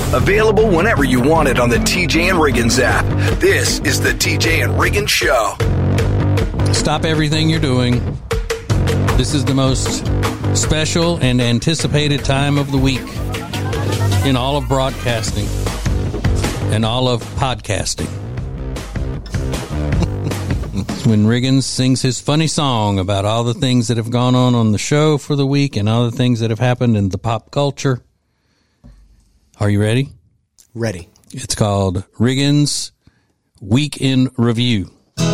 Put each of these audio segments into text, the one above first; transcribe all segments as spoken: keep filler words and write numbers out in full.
Available whenever you want it on the T J and Riggins app. This is the T J and Riggins Show. Stop everything you're doing. This is the most special and anticipated time of the week in all of broadcasting and all of podcasting. It's when Riggins sings his funny song about all the things that have gone on on the show for the week and all the things that have happened in the pop culture. Are you ready? Ready. It's called Riggins Week in Review.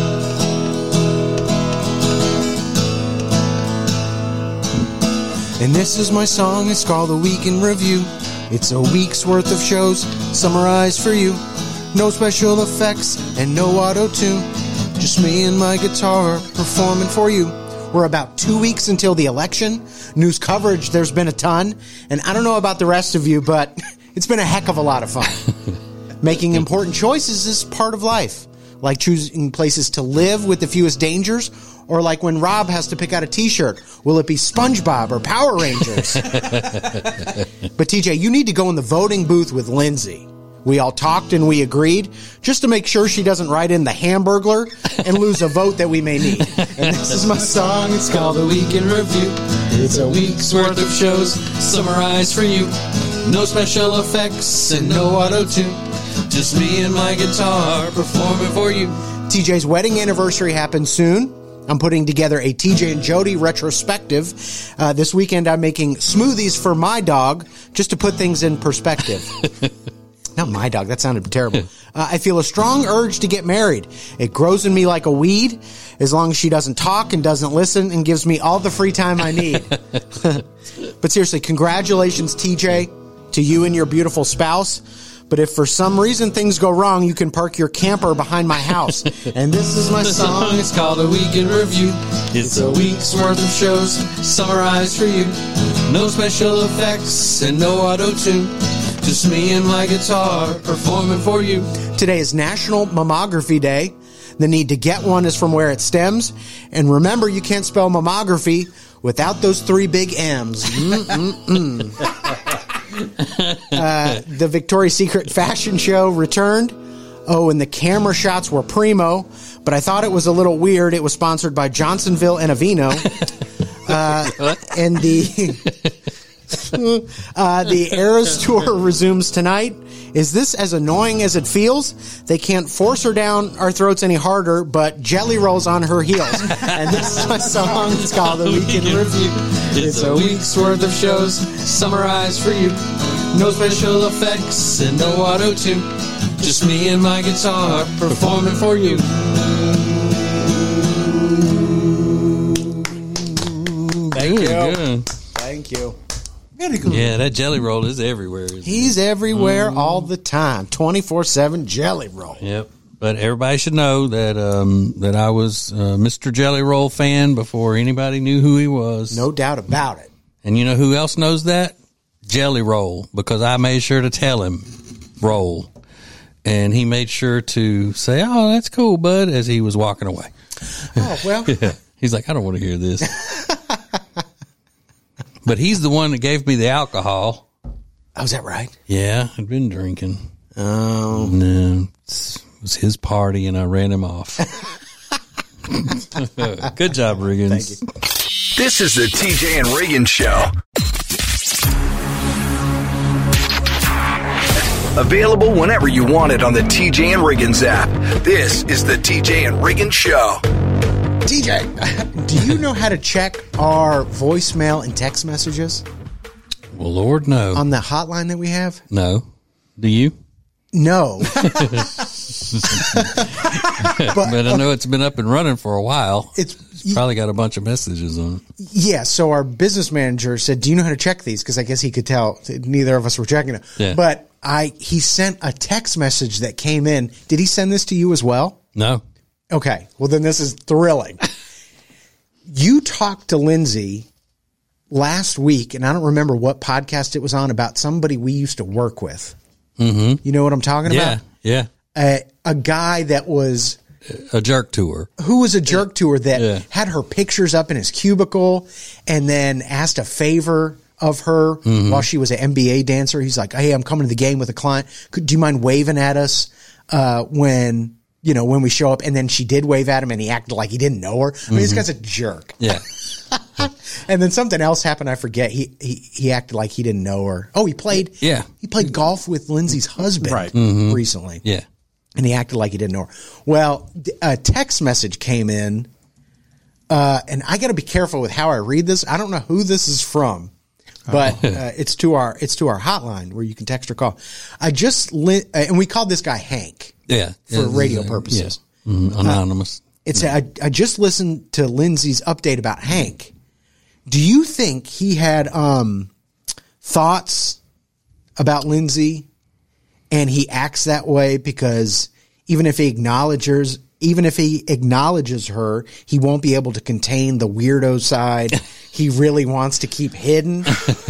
And this is my song, it's called The Week in Review. It's a week's worth of shows summarized for you. No special effects and no auto-tune. Just me and my guitar performing for you. We're about two weeks until the election. News coverage, there's been a ton. And I don't know about the rest of you, but it's been a heck of a lot of fun. Making important choices is part of life. Like choosing places to live with the fewest dangers, or like when Rob has to pick out a t-shirt. Will it be SpongeBob or Power Rangers? But T J, you need to go in the voting booth with Lindsay. We all talked and we agreed, just to make sure she doesn't write in the Hamburglar and lose a vote that we may need. And this is my song, it's called The Week in Review. It's a week's worth of shows summarized for you. No special effects and no auto-tune. Just me and my guitar performing for you. T J's wedding anniversary happens soon. I'm putting together a T J and Jody retrospective. Uh, this weekend I'm making smoothies for my dog, just to put things in perspective. Not my dog, that sounded terrible. Uh, I feel a strong urge to get married. It grows in me like a weed, as long as she doesn't talk and doesn't listen and gives me all the free time I need. But seriously, congratulations, T J, to you and your beautiful spouse. But if for some reason things go wrong, you can park your camper behind my house. And this is my song, it's called A Week in Review. It's a week's worth of shows summarized for you. No special effects and no auto-tune. Just me and my guitar performing for you. Today is National Mammography Day. The need to get one is from where it stems. And remember, you can't spell mammography without those three big M's. Mm-mm-mm. Uh, the Victoria's Secret fashion show returned. Oh, and the camera shots were primo, but I thought it was a little weird. It was sponsored by Johnsonville and Aveeno. Uh, and the uh, the Eras Tour resumes tonight. Is this as annoying as it feels? They can't force her down our throats any harder, but Jelly Roll's on her heels. And this is my song. It's called The Week in Review. It's a week's worth of shows summarized for you. No special effects and no auto-tune. Just me and my guitar performing for you. Thank you. Good. Thank you. Yeah, that Jelly Roll is everywhere. He's everywhere mm. all the time. twenty-four seven Jelly Roll. Yep. But everybody should know that um, that I was a Mister Jelly Roll fan before anybody knew who he was. No doubt about it. And you know who else knows that? Jelly Roll, because I made sure to tell him, roll. And he made sure to say, oh, that's cool, bud, as he was walking away. Oh, well. Yeah. He's like, I don't want to hear this. But he's the one that gave me the alcohol. Oh, is that right? Yeah, I'd been drinking. Oh. No, it was his party, and I ran him off. Good job, Riggins. Thank you. This is the T J and Riggins Show. Available whenever you want it on the T J and Riggins app. This is the T J and Riggins Show. T J, do you know how to check our voicemail and text messages? Well, Lord, no. On the hotline that we have? No. Do you? No. but, but I know it's been up and running for a while. It's, it's probably got a bunch of messages on it. Yeah, so our business manager said, do you know how to check these? Because I guess he could tell neither of us were checking them. Yeah. But I he sent a text message that came in. Did he send this to you as well? No. Okay, well then this is thrilling. You talked to Lindsay last week, and I don't remember what podcast it was on, about somebody we used to work with. Mm-hmm. You know what I'm talking yeah, about? Yeah, yeah. A guy that was... A jerk to her. Who was a jerk to her that yeah. had her pictures up in his cubicle and then asked a favor of her mm-hmm. while she was an N B A dancer. He's like, hey, I'm coming to the game with a client. Could, do you mind waving at us uh, when, you know, when we show up? And then she did wave at him and he acted like he didn't know her. I mean, mm-hmm. this guy's a jerk. Yeah. And then something else happened. I forget. He, he, he acted like he didn't know her. Oh, he played, yeah. he played golf with Lindsay's husband right. mm-hmm. recently. Yeah. And he acted like he didn't know her. Well, a text message came in. Uh, and I got to be careful with how I read this. I don't know who this is from, but uh, it's to our it's to our hotline where you can text or call. I just li- uh, and we called this guy Hank. Yeah, for yeah, radio uh, purposes. Yeah. Mm, anonymous. Uh, it's a, I, I just listened to Lindsay's update about Hank. Do you think he had um, thoughts about Lindsay, and he acts that way because even if he acknowledges. Even if he acknowledges her, he won't be able to contain the weirdo side he really wants to keep hidden.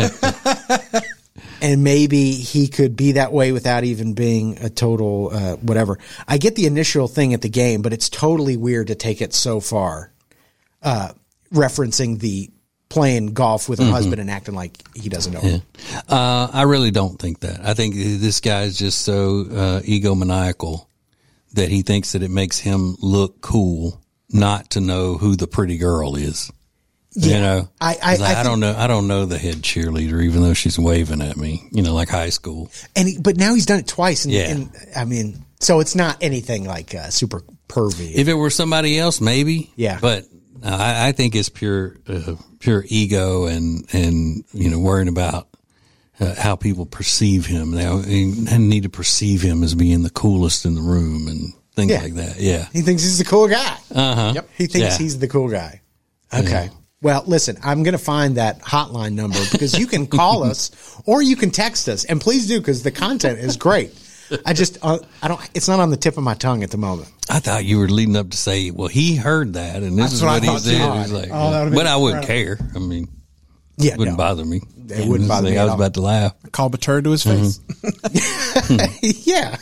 And maybe he could be that way without even being a total uh, whatever. I get the initial thing at the game, but it's totally weird to take it so far, uh, referencing the playing golf with a mm-hmm. husband and acting like he doesn't know yeah. him. Uh, I really don't think that. I think this guy's just so uh, egomaniacal that he thinks that it makes him look cool not to know who the pretty girl is. Yeah. You know, I, I, like, I, I don't know. I don't know the head cheerleader, even though she's waving at me, you know, like high school. And he, but now he's done it twice. And, yeah. and I mean, so it's not anything like uh, super pervy. If it were somebody else, maybe. Yeah. But uh, I, I think it's pure, uh, pure ego and, and, you know, worrying about Uh, how people perceive him. They need to perceive him as being the coolest in the room and things yeah. like that. Yeah. He thinks he's the cool guy. Uh-huh. Yep. He thinks yeah. he's the cool guy. Okay. Yeah. Well, listen, I'm going to find that hotline number because you can call us or you can text us, and please do because the content is great. I just, uh, I don't, it's not on the tip of my tongue at the moment. I thought you were leading up to say, well, he heard that and this That's is what what, I he thought said. too. He's like, Oh, that would've but been I wouldn't incredible. care. I mean, Yeah, it wouldn't no. bother me. It wouldn't bother me I at was all. about to laugh. Call Baturd to his face. Mm-hmm. Yeah.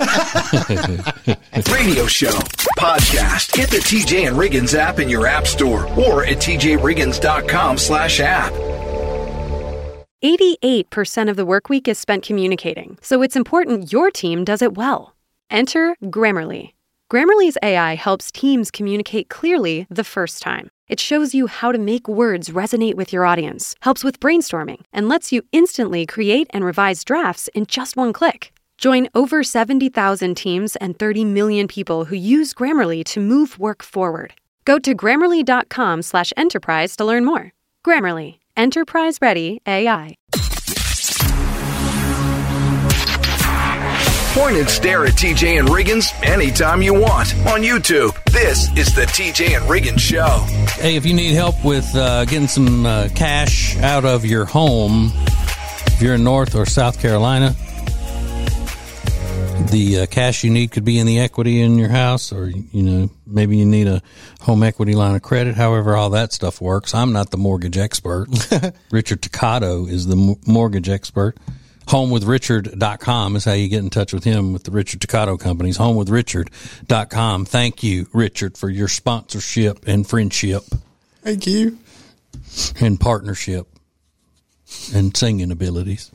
Radio show, podcast. Get the T J and Riggins app in your app store or at T J Riggins dot com slash app. eighty-eight percent of the work week is spent communicating, so it's important your team does it well. Enter Grammarly. Grammarly's A I helps teams communicate clearly the first time. It shows you how to make words resonate with your audience, helps with brainstorming, and lets you instantly create and revise drafts in just one click. Join over seventy thousand teams and thirty million people who use Grammarly to move work forward. Go to Grammarly.com slash enterprise to learn more. Grammarly. Enterprise-ready A I. Point and stare at T J and Riggins anytime you want on YouTube. This is the T J and Riggins Show. Hey, if you need help with uh, getting some uh, cash out of your home, if you're in North or South Carolina, the uh, cash you need could be in the equity in your house, or, you know, maybe you need a home equity line of credit, however all that stuff works. I'm not the mortgage expert. Richard Toccato is the m- mortgage expert. home with richard dot com is how you get in touch with him with the Richard Toccato companies. home with richard dot com. Thank you, Richard, for your sponsorship and friendship. Thank you. And partnership and singing abilities.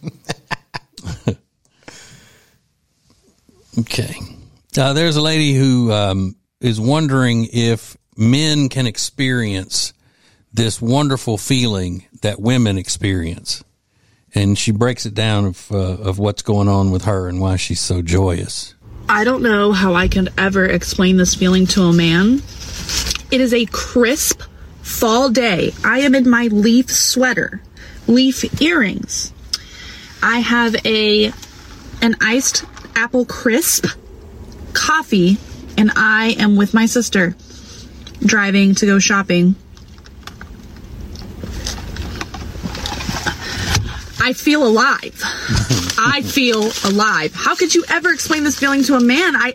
Okay. Uh, there's a lady who um, is wondering if men can experience this wonderful feeling that women experience. And she breaks it down of, uh, of what's going on with her and why she's so joyous. I don't know how I can ever explain this feeling to a man. It is a crisp fall day. I am in my leaf sweater, leaf earrings. I have a an iced apple crisp coffee, and I am with my sister driving to go shopping. I feel alive. I feel alive. How could you ever explain this feeling to a man? I...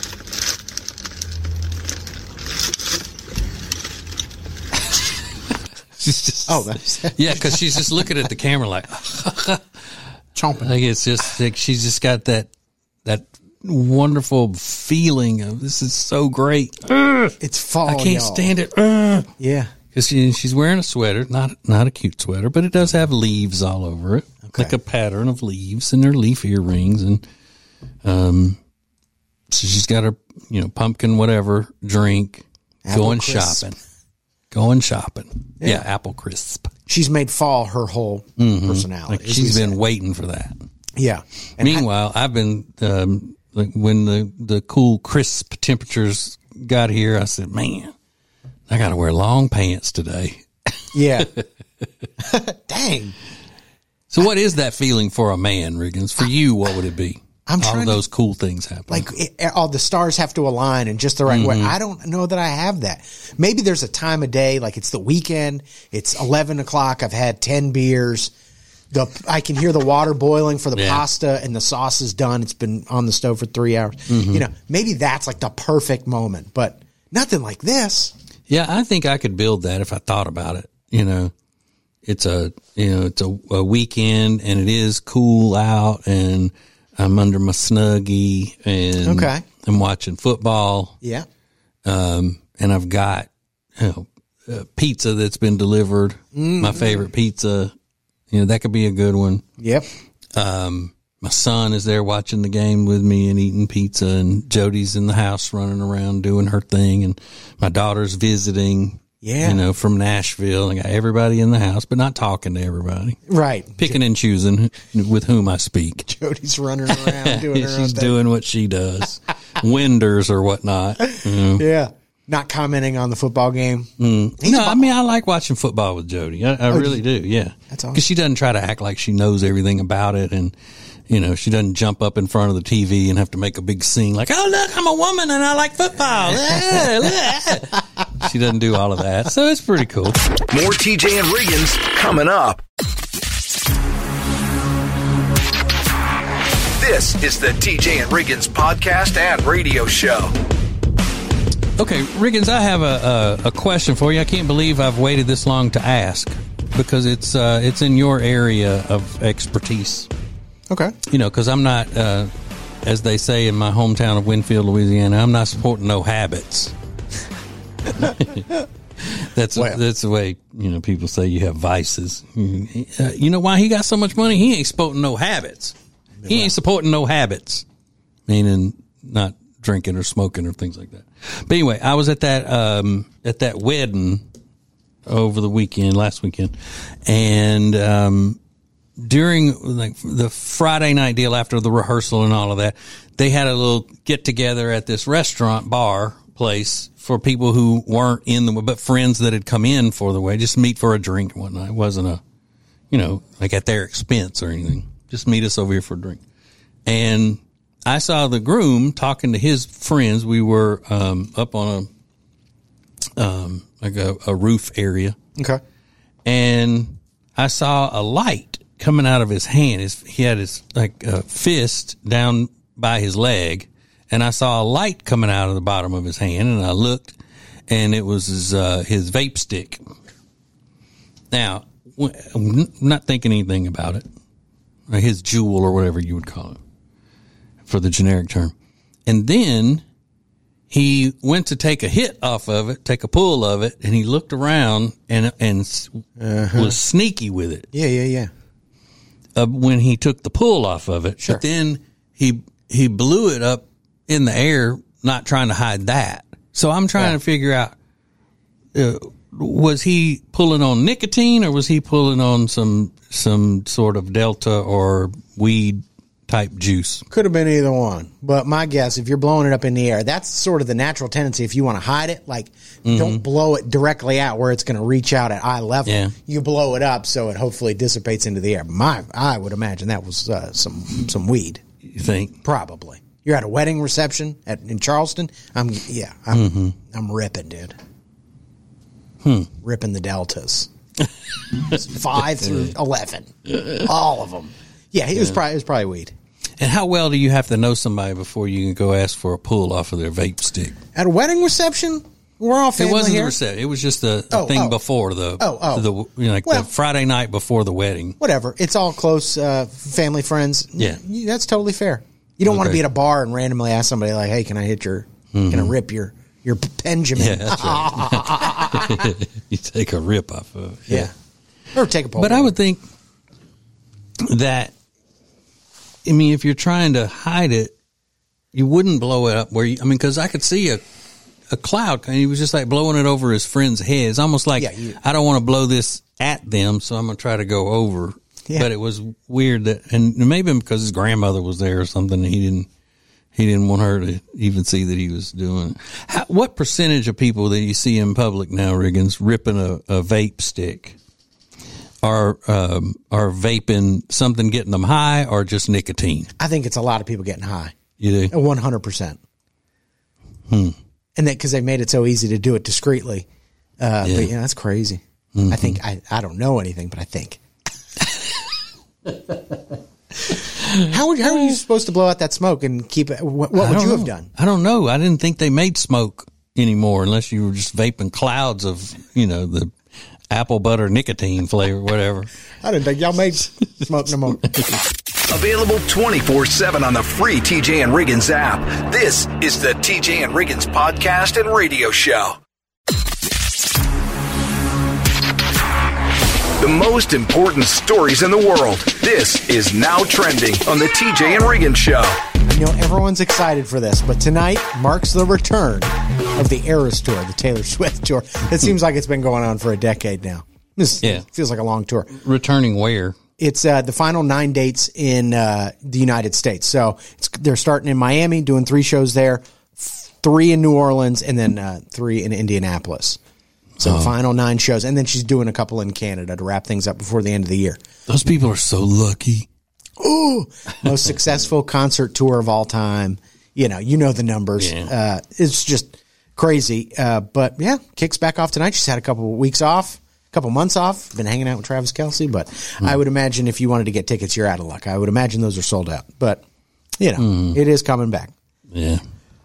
She's just, Oh, that's yeah, because she's just looking at the camera like, Chomping. like it's just like she's just got that that wonderful feeling of this is so great. it's fall. I can't y'all. stand it. Uh, Yeah. Because she, she's wearing a sweater, not not a cute sweater, but it does have leaves all over it, okay. like a pattern of leaves, and they're leaf earrings, and um, so she's got her, you know, pumpkin whatever drink, Apple going crisp. shopping, going shopping. Yeah. Yeah. yeah, apple crisp. She's made fall her whole Mm-hmm. personality. Like she's been waiting for that. Yeah. And Meanwhile, I, I've been um, like when the the cool crisp temperatures got here, I said, man, I got to wear long pants today. Yeah. Dang. So what is that feeling for a man, Riggins? For you, what would it be? I'm all trying of those to, cool things happen. Like it, all the stars have to align in just the right Mm-hmm. way. I don't know that I have that. Maybe there's a time of day, like it's the weekend. It's eleven o'clock. I've had ten beers. The I can hear the water boiling for the Yeah. pasta, and the sauce is done. It's been on the stove for three hours. Mm-hmm. You know, maybe that's like the perfect moment, but nothing like this. Yeah, I think I could build that if I thought about it. You know, it's a you know it's a, a weekend and it is cool out, and I'm under my Snuggie and Okay. I'm watching football. Yeah. Um, and I've got you know uh, pizza that's been delivered. Mm-hmm. My favorite pizza. You know, that could be a good one. Yep. Um, my son is there watching the game with me and eating pizza, and Jody's in the house running around doing her thing, and my daughter's visiting, Yeah. you know, from Nashville. I got everybody in the house, but not talking to everybody. Right. Picking and choosing with whom I speak. Jody's running around doing her own She's thing. doing what she does. Winders or whatnot. You know. Yeah. Not commenting on the football game. Mm. No, I mean, I like watching football with Jody. I, I Oh, really do. Yeah. That's awesome. Because she doesn't try to act like she knows everything about it. And, you know, she doesn't jump up in front of the T V and have to make a big scene like, oh, look, I'm a woman and I like football. She doesn't do all of that. So it's pretty cool. More T J and Riggins coming up. This is the T J and Riggins podcast and radio show. Okay, Riggins, I have a, a, a question for you. I can't believe I've waited this long to ask because it's uh, it's in your area of expertise. Okay. You know, because I'm not, uh, as they say in my hometown of Winfield, Louisiana, I'm not supporting no habits. that's Well. that's the way, you know, people say you have vices. Uh, you know why he got so much money? He ain't supporting no habits. He ain't supporting no habits, meaning not drinking or smoking or things like that. But anyway, I was at that um, at that wedding over the weekend, last weekend, and um, during like the Friday night deal after the rehearsal and all of that, they had a little get together at this restaurant bar place for people who weren't in the but friends that had come in for the wedding, just meet for a drink and whatnot. It wasn't a, you know, like at their expense or anything. Just meet us over here for a drink. And I saw the groom talking to his friends. We were um, up on a um, like a, a roof area, Okay. and I saw a light coming out of his hand. His, he had his like uh, fist down by his leg, and I saw a light coming out of the bottom of his hand. And I looked, and it was his, uh, his vape stick. Now, I'm not thinking anything about it. His jewel or whatever you would call it for the generic term. And then he went to take a hit off of it, take a pull of it, and he looked around and and uh-huh. was sneaky with it. Yeah, yeah, yeah. Uh, when he took the pull off of it, Sure. but then he he blew it up in the air, not trying to hide that. So I'm trying Yeah. to figure out, uh, was he pulling on nicotine or was he pulling on some some sort of Delta or weed type juice? Could have been either one. But my guess, if you're blowing it up in the air, that's sort of the natural tendency. If you want to hide it, like Mm-hmm. don't blow it directly out where it's going to reach out at eye level. Yeah. You blow it up so it hopefully dissipates into the air. My, I would imagine that was uh, some some weed, You think? probably. You're at a wedding reception at in Charleston. I'm yeah, I'm Mm-hmm. I'm ripping, dude. Hmm. Ripping the deltas, five through eleven, all of them. Yeah, it was probably it was probably weed. And how well do you have to know somebody before you can go ask for a pull off of their vape stick? At a wedding reception, we're all family It wasn't here. the reception. It was just the, the Oh, thing oh. before the Oh, oh. the you know, like Well- the Friday night before the wedding. Whatever. It's all close uh, family, friends. Yeah. Y- That's totally fair. You don't want to Okay. be at a bar and randomly ask somebody like, "Hey, can I hit your? Can I rip your Your Benjamin. Yeah, that's right. You take a rip off of it. Yeah. Or take a pole. But I would think that, I mean, if you're trying to hide it, you wouldn't blow it up where you, I mean, because I could see a, a cloud, and he was just like blowing it over his friend's head. It's almost like, Yeah, you- I don't want to blow this at them, so I'm going to try to go over. Yeah. But it was weird that, and maybe because his grandmother was there or something, he didn't, he didn't want her to even see that he was doing it. How, what percentage of people that you see in public now, Riggins, ripping a, a vape stick are, um, are vaping something getting them high or just nicotine? I think it's a lot of people getting high. You do? one hundred percent. Hmm. And that because they made it so easy to do it discreetly. Uh, Yeah. But, yeah, that's crazy. Mm-hmm. I think, I, I don't know anything, but I think. How, would, how are you supposed to blow out that smoke and keep it? What, what I would don't you know. have done? I don't know. I didn't think they made smoke anymore unless you were just vaping clouds of, you know, the apple butter nicotine flavor, whatever. I didn't think y'all made smoke no more. Available twenty-four seven on the free T J and Riggins app. This is the T J and Riggins podcast and radio show. The most important stories in the world. This is Now Trending on the T J and Riggins show. You know, everyone's excited for this, but tonight marks the return of the Eras Tour, the Taylor Swift tour. It seems like it's been going on for a decade now. This Yeah. feels like a long tour. Returning where? It's uh, the final nine dates in uh, the United States. So it's, they're starting in Miami, doing three shows there, three in New Orleans, and then uh, three in Indianapolis. So Oh. final nine shows. And then she's doing a couple in Canada to wrap things up before the end of the year. Those people are so lucky. Ooh, most successful concert tour of all time. You know, you know the numbers. Yeah. Uh, it's just crazy. Uh, but yeah, kicks back off tonight. She's had a couple of weeks off, a couple months off. Been hanging out with Travis Kelce. But I would imagine if you wanted to get tickets, you're out of luck. I would imagine those are sold out. But, you know, it is coming back. Yeah.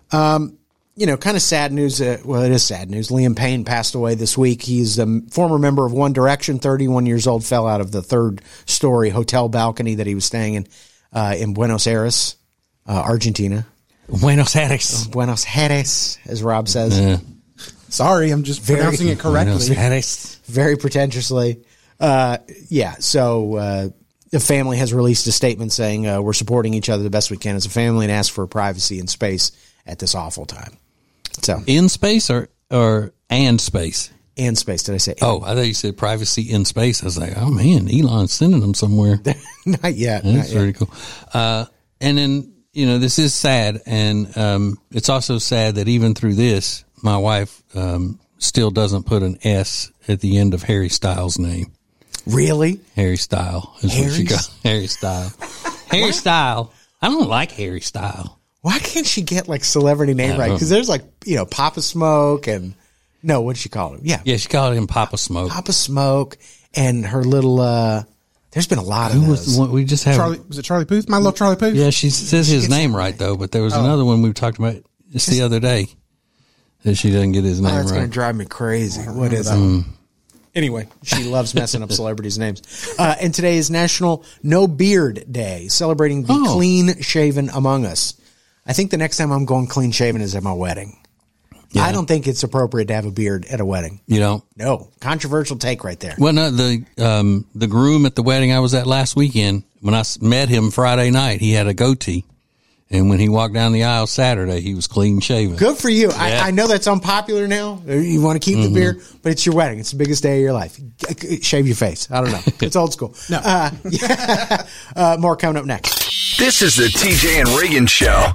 You know, kind of sad news. Uh, well, it is sad news. Liam Payne passed away this week. He's a former member of One Direction, thirty-one years old, fell out of the third story hotel balcony that he was staying in uh, in Buenos Aires, uh, Argentina. Buenos Aires. Buenos Aires, as Rob says. Yeah. Sorry, I'm just pronouncing it Buenos correctly. Aires. Very pretentiously. Uh, yeah, so uh, the family has released a statement saying uh, we're supporting each other the best we can as a family and ask for privacy and space at this awful time. So, In space or, or and space? and space, did I say? Oh, I thought you said privacy in space. I was like, oh man, Elon's sending them somewhere. Not yet. Not That's yet. pretty cool. Uh, and then, you know, this is sad. And um, it's also sad that even through this, my wife um, still doesn't put an S at the end of Harry Styles' name. Really? Harry Style is what she Harry got. Harry Style. Harry Style. I don't like Harry Style. Why can't she get like celebrity name right? Because there's like, you know, Papa Smoke and no, what'd she call him? Yeah, Yeah, she called him Papa Smoke. Papa Smoke and her little. uh There's been a lot of Who was those. the one we just have? Charlie, was it Charlie Puth? My little Charlie Puth? Yeah, she says his name right though, but there was another one we talked about just the other day that she doesn't get his Oh, name that's going right. to drive me crazy. What is it? Anyway, she loves messing up celebrities' names. Uh, and today is National No Beard Day, celebrating the Oh. clean shaven among us. I think the next time I'm going clean shaven is at my wedding. Yeah. I don't think it's appropriate to have a beard at a wedding. You know, No, controversial take right there. well, no, the um, the groom at the wedding I was at last weekend, when I s- met him Friday night, he had a goatee, and when he walked down the aisle Saturday, he was clean shaven. Good for you. Yeah. Mm-hmm. I, I know that's unpopular now. You want to keep the beard, but it's your wedding. It's the biggest day of your life. G- Shave your face. I don't know. It's old school. No. Uh, yeah. uh, more coming up next. This is the T J and Riggins show.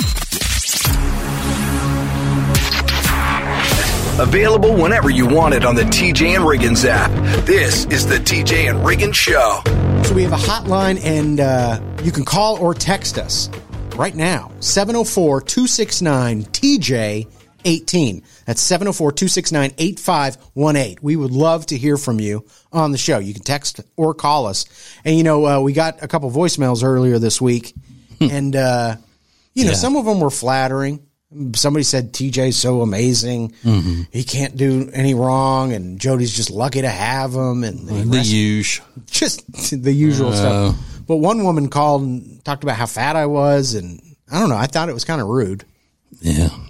Available whenever you want it on the T J and Riggins app. This is the T J and Riggins show. So we have a hotline, and uh, you can call or text us right now. seven oh four, two six nine, T J eighteen. That's seven oh four, two six nine, eight five one eight. We would love to hear from you on the show. You can text or call us. And, you know, uh, we got a couple voicemails earlier this week, and, uh, you know, Yeah. some of them were flattering. Somebody said T J's so amazing. Mm-hmm. He can't do any wrong, and Jody's just lucky to have him. And the The rest- usual. just the usual stuff. But one woman called and talked about how fat I was, and I don't know. I thought it was kind of rude. Yeah,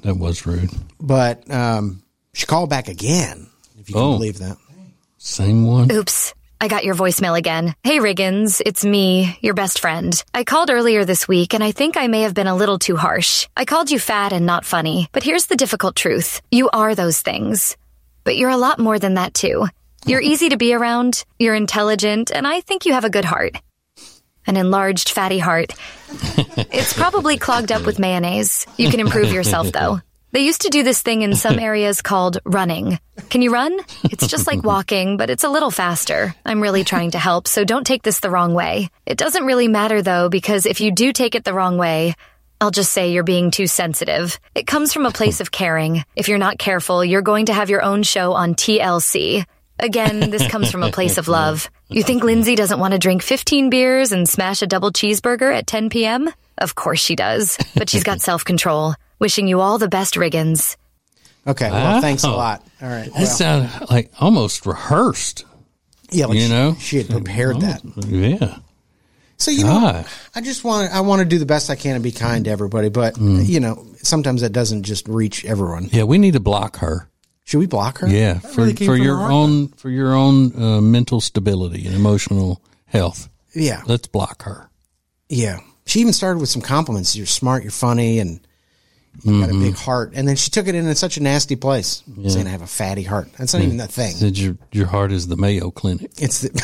that was rude. But um, she called back again, if you can Oh. believe that. Same one. Oops. I got your voicemail again. Hey, Riggins, it's me, your best friend. I called earlier this week, and I think I may have been a little too harsh. I called you fat and not funny, but here's the difficult truth. You are those things. But you're a lot more than that, too. You're easy to be around, you're intelligent, and I think you have a good heart. An enlarged, fatty heart. It's probably clogged up with mayonnaise. You can improve yourself, though. They used to do this thing in some areas called running. Can you run? It's just like walking, but it's a little faster. I'm really trying to help, so don't take this the wrong way. It doesn't really matter, though, because if you do take it the wrong way, I'll just say you're being too sensitive. It comes from a place of caring. If you're not careful, you're going to have your own show on T L C. Again, this comes from a place of love. You think Lindsay doesn't want to drink fifteen beers and smash a double cheeseburger at ten p.m.? Of course she does, but she's got self-control. Wishing you all the best, Riggins. Okay, well, Wow. thanks a lot. All right. That Well, sounded like almost rehearsed. yeah, like you she- know? she had prepared that. Yeah. So, you know, God. I just want I want to do the best I can and be kind to everybody, but, you know, sometimes that doesn't just reach everyone. Yeah, we need to block her. Should we block her? Yeah, for really came for from your her heart, own for your own uh, mental stability and emotional health. Yeah. Let's block her. Yeah. She even started with some compliments. You're smart, you're funny, and you got a big heart. And then she took it in, in such a nasty place, saying I have a fatty heart. That's not even a thing. Said your your heart is the Mayo Clinic. It's the,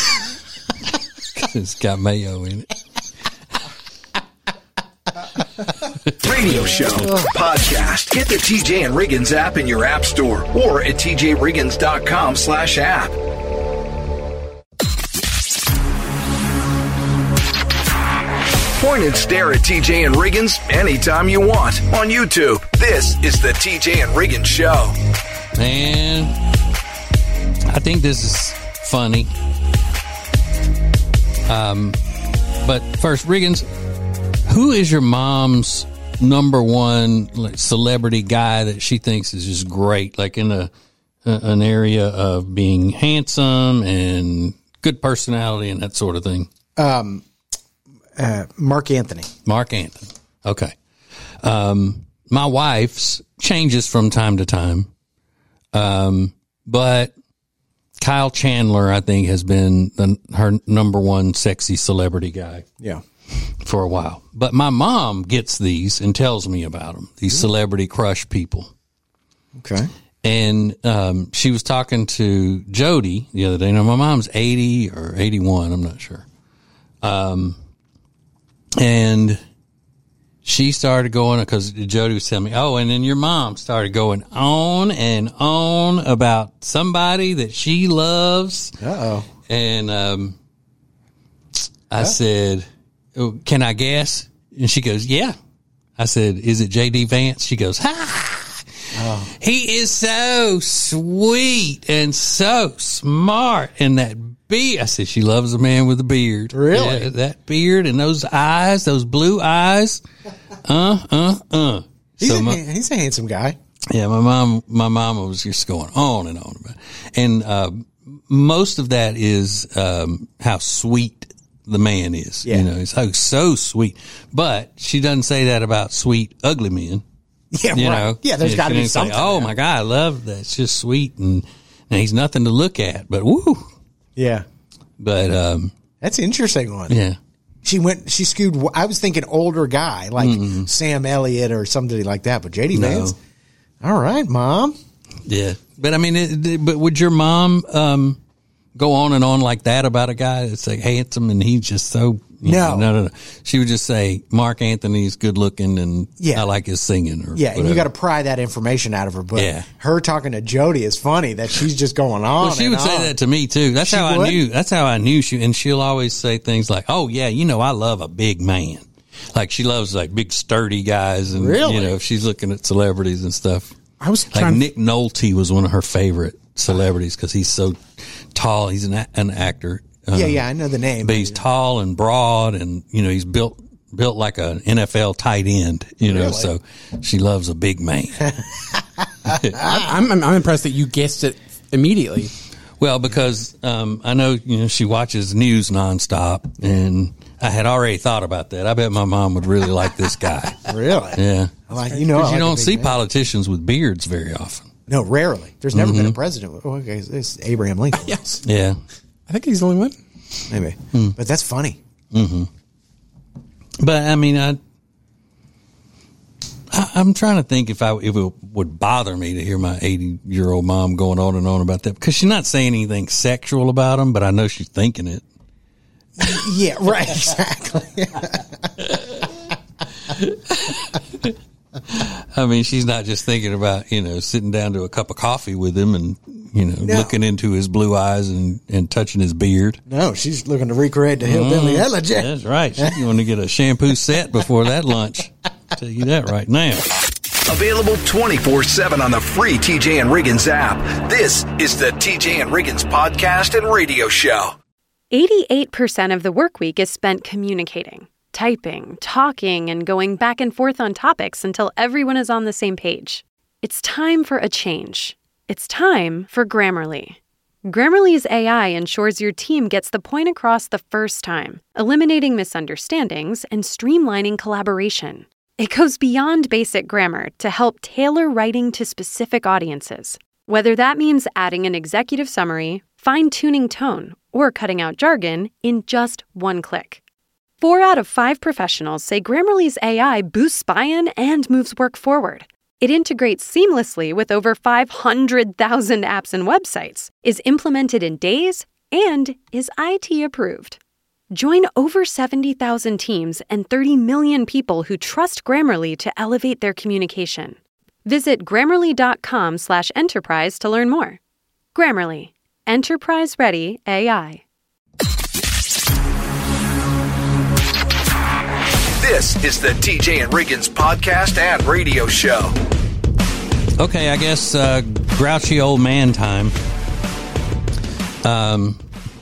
It's got mayo in it. Radio show, podcast. Get the T J and Riggins app in your app store or at t j riggins dot com slash app. Point and stare at T J and Riggins anytime you want on YouTube. This is the T J and Riggins Show. Man, I think this is funny. Um, but first, Riggins, who is your mom's number one like, celebrity guy that she thinks is just great, like in a, a an area of being handsome and good personality and that sort of thing? um, uh, Mark Anthony. Mark Anthony. Okay. Um, my wife's changes from time to time. Um, but Kyle Chandler, I think, has been the, her number one sexy celebrity guy Yeah. for a while. But my mom gets these and tells me about them, these celebrity crush people. Okay. And um, she was talking to Jody the other day. Now, my mom's eighty or eighty-one, I'm not sure. Um, and she started going, because Jody was telling me, oh, and then your mom started going on and on about somebody that she loves. Uh-oh. And um, I said, oh, can I guess? And she goes, yeah. I said, is it J D Vance? She goes, ha! Oh. He is so sweet and so smart. And that beard, I said, she loves a man with a beard. Really? Yeah, that beard and those eyes, those blue eyes. Uh, uh, uh. He's, So a, my- he's a handsome guy. yeah, my mom, my mama was just going on and on about it. And, uh, most of that is, um, how sweet the man is. Yeah. You know, he's so, so sweet. But she doesn't say that about sweet, ugly men. Yeah, You right. know? Yeah, there's she got to be didn't say, something. oh there. my God, I love that. It's just sweet. And, and he's nothing to look at, but woo. Yeah. But, um, That's an interesting one. yeah. She went, she skewed, I was thinking older guy, like Sam Elliott or somebody like that, but J D No. Vance. All right, Mom. Yeah. But I mean, it, it- but would your mom, um, go on and on like that about a guy that's like handsome and he's just so, you No. know, no, no, no. She would just say, Mark Anthony's good looking and Yeah. I like his singing or Yeah, and you whatever. got to pry that information out of her. But Yeah. her talking to Jody is funny that she's just going on. Well, she and would say on. that to me too. That's She how would? I knew. That's how I knew she. And she'll always say things like, "Oh yeah, you know, I love a big man." Like she loves like big sturdy guys, and Really? you know, if she's looking at celebrities and stuff. I was Like trying. Nick Nolte was one of her favorite celebrities because he's so tall. He's an a- an actor. Um, Yeah, yeah, I know the name. But he's tall and broad, and you know, he's built built like an N F L tight end. You know, Really? so she loves a big man. I'm, I'm I'm impressed that you guessed it immediately. Well, because um, I know you know she watches news nonstop, and I had already thought about that. I bet my mom would really like this guy. Really? Yeah. Like, you know, I you like don't see man. politicians with beards very often. No, rarely. There's never mm-hmm. been a president. Oh, okay, it's Abraham Lincoln. Yes. Yeah. I think he's the only one. Maybe. Mm. But that's funny. Mm-hmm. But, I mean, I, I, I'm trying to think if I if it would bother me to hear my eighty-year-old mom going on and on about that. Because she's not saying anything sexual about him, but I know she's thinking it. Yeah, right, exactly. I mean, she's not just thinking about, you know, sitting down to a cup of coffee with him and, you know, no. looking into his blue eyes and, and touching his beard. No, she's looking to recreate the hillbilly mm, elegy. That's right. She's going to get a shampoo set before that lunch. I'll tell you that right now. Available twenty-four seven on the free T J and Riggins app. This is the T J and Riggins podcast and radio show. eighty-eight percent of the work week is spent communicating, typing, talking, and going back and forth on topics until everyone is on the same page. It's time for a change. It's time for Grammarly. Grammarly's A I ensures your team gets the point across the first time, eliminating misunderstandings and streamlining collaboration. It goes beyond basic grammar to help tailor writing to specific audiences, whether that means adding an executive summary, fine-tuning tone, or cutting out jargon in just one click. Four out of five professionals say Grammarly's A I boosts buy-in and moves work forward. It integrates seamlessly with over five hundred thousand apps and websites, is implemented in days, and is I T approved. Join over seventy thousand teams and thirty million people who trust Grammarly to elevate their communication. Visit Grammarly.com slash enterprise to learn more. Grammarly. Enterprise-ready A I. This is the T J and Riggins podcast and radio show. Okay, I guess uh, grouchy old man time. Um,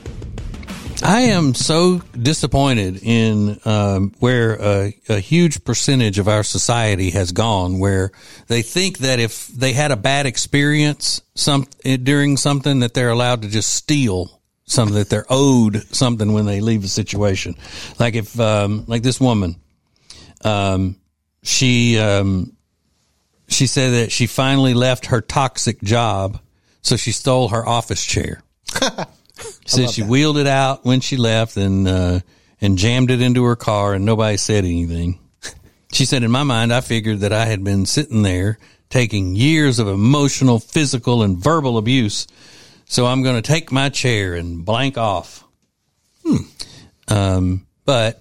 I am so disappointed in um, where a, a huge percentage of our society has gone, where they think that if they had a bad experience some during something, that they're allowed to just steal something, that they're owed something when they leave a situation. Like if, um, like this woman, um, she um, she said that she finally left her toxic job, so she stole her office chair. Said she that. wheeled it out when she left and uh, and jammed it into her car, and nobody said anything. She said, in my mind, I figured that I had been sitting there taking years of emotional, physical, and verbal abuse, so I'm going to take my chair and blank off. Hmm. Um, but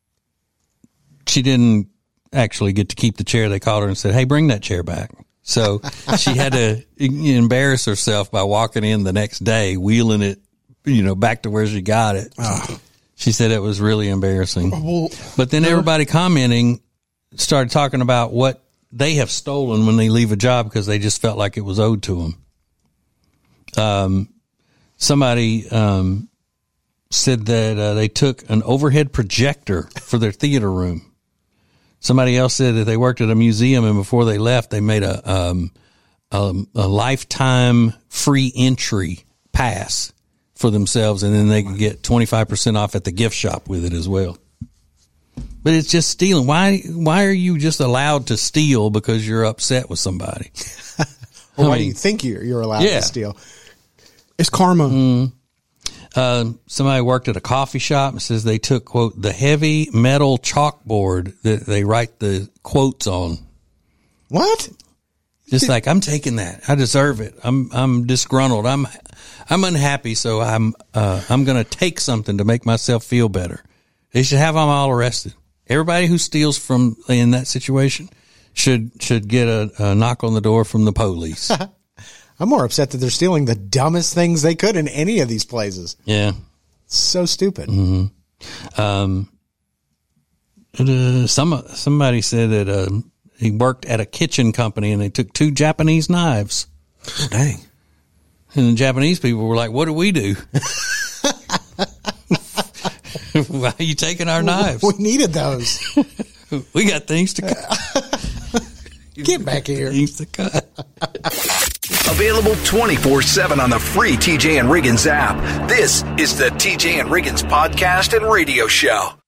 she didn't actually get to keep the chair. They called her and said, hey, bring that chair back. So she had to embarrass herself by walking in the next day, wheeling it, you know, back to where she got it. Oh. She said it was really embarrassing. Well, but then everybody commenting started talking about what they have stolen when they leave a job because they just felt like it was owed to them. Um, somebody um, said that uh, they took an overhead projector for their theater room. Somebody else said that they worked at a museum, and before they left, they made a um, a, a lifetime free entry pass for themselves, and then they could get twenty-five percent off at the gift shop with it as well. But it's just stealing. Why Why are you just allowed to steal because you're upset with somebody? Or why mean, do you think you're, you're allowed yeah. to steal? It's karma. Mm. Uh, somebody worked at a coffee shop and says they took, quote, the heavy metal chalkboard that they write the quotes on. What? Just like, I'm taking that. I deserve it. I'm, I'm disgruntled. I'm, I'm unhappy. So I'm, uh, I'm going to take something to make myself feel better. They should have them all arrested. Everybody who steals from in that situation should, should get a, a knock on the door from the police. I'm more upset that they're stealing the dumbest things they could in any of these places. Yeah. So stupid. Mm-hmm. Um, uh, some, somebody said that, uh, he worked at a kitchen company and they took two Japanese knives. Oh, dang. And the Japanese people were like, what do we do? Why are you taking our knives? We needed those. We got things to cut. Get back here. Things to cut. Available twenty-four seven on the free T J and Riggins app. This is the T J and Riggins podcast and radio show.